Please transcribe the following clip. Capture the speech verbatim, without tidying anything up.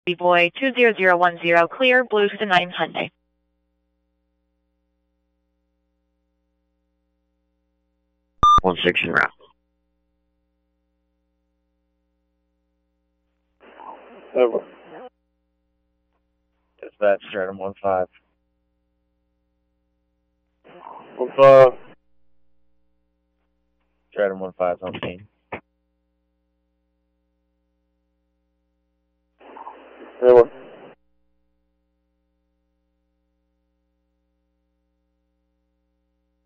Boy two zero zero one zero, clear, Blue nine Hyundai. One six en route. Over. Dispatch, Stratum one five. One five. Stratum one five on scene. Over.